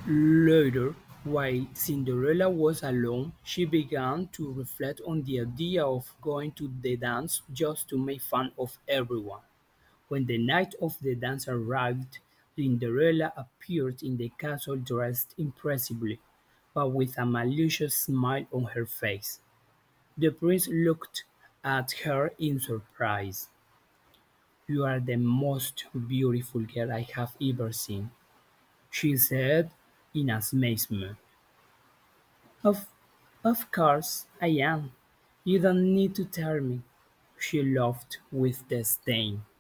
Later, while Cinderella was alone, she began to reflect on the idea of going to the dance just to make fun of everyone. When the night of the dance arrived, Cinderella appeared in the castle dressed impressively, but with a malicious smile on her face. The prince looked at her in surprise. "You are the most beautiful girl I have ever seen," she said in amazement. "Of of course I am. You don't need to tell me," she laughed with disdain.